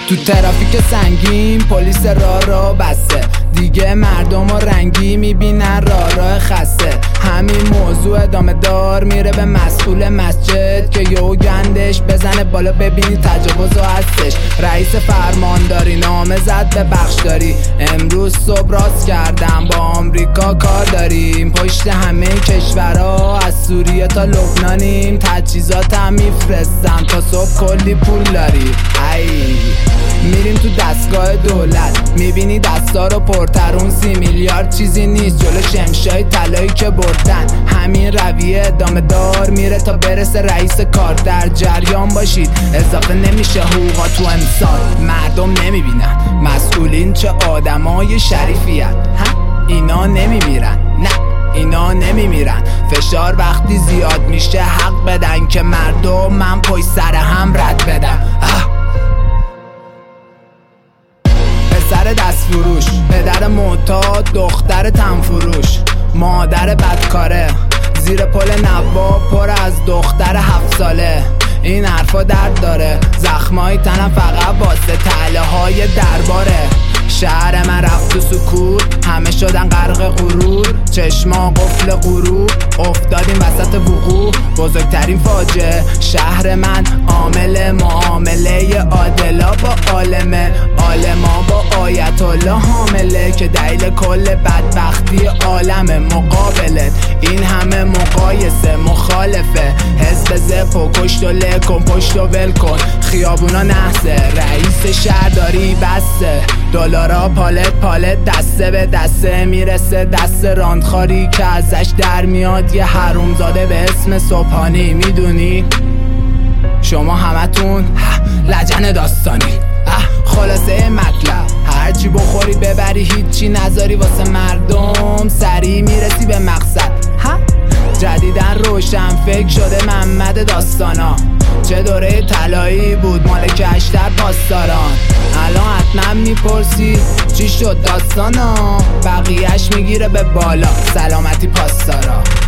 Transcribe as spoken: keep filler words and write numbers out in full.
تو ترافیک سنگین پلیس راه را بسته، دیگه مردم و رنگی میبینن راه راه خسته. همین موضوع ادامه دار میره به مسئول مسجد که یهو گندش بزنه بالا ببینی تجاوز و هستش. رئیس فرمانداری نامه زد به بخشداری، امروز صبح راست کردم با آمریکا کار داریم. پشت همه کشورها از سوریه تا لبنانیم، تجهیزاتم میفرستم تا صبح کلی پول داری. ای میریم تو دستگاه دولت میبینی دستا رو پرترون، سی میلیارد چیزی نیست جلو شمشای طلایی که بردن. همین رویه ادامه دار میره تا برسه رئیس کار. در جریان باشید اضافه نمیشه حقوقا تو امسال. مردم نمیبینن مسئولین چه آدمای شریفی هن. اینا نمیمیرن، نه اینا نمیمیرن. فشار وقتی زیاد میشه حق بدن که مردم من پشت سر هم رد بدم. پسر دست فروش، پدر معتاد، دختر تنفروش، مادر بدکاره، زیر پل نواب پر از دختر هفت ساله. این حرفا درد داره، زخمای تنم فقط واسه تله های درباره. شهر من رفت تو سکوت، همه شدن غرق غرور، چشما قفل غروب، افتادیم وسط وقوع. بزرگترین فاجعه شهر من عامل معامله عادلا با عالمه، عالما با آیت الله حامله که دلیل کل بدبختی عالم. مقابلت این همه مقایسه مخالفه، حزب زپ و کشت و لکن پشت و ول کن، خیابونا نحسه، رئیس شهرداری بسته، دلارا پالت پالت دسته به دسته میرسه دست راندخاری که ازش در میاد یه حرومزاده به اسم صبحانی. میدونی شما همتون لجن داستانی. خلاصه مطلب هرچی بخوری ببری هیچی نذاری واسه مردم، سریع میرسی به مقصد. جدیدن روشن فکر شده محمد داستانا، چه دوره طلایی بود مال کشتر پاسداران. الان حتما میپرسی چی شد داستانا، بقیهش میگیره به بالا سلامتی پاسدارا.